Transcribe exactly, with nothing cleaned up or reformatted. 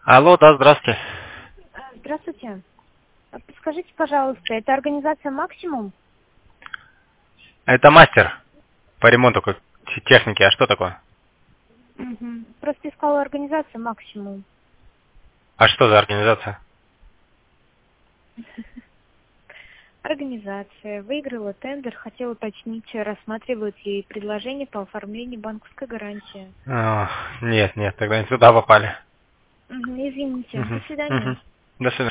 Алло, да, здравствуйте. А, Здравствуйте. А Подскажите, пожалуйста, это организация «Максимум»? Это мастер по ремонту как- техники. А что такое? Мгм. Просто искала организацию «Максимум». А что за организация? Организация выиграла тендер, хотела уточнить, рассматривают ли предложение по оформлению банковской гарантии. А, нет, нет, тогда не туда попали. Мгм, Извините. До Мгм, свидания. мгм. До свидания.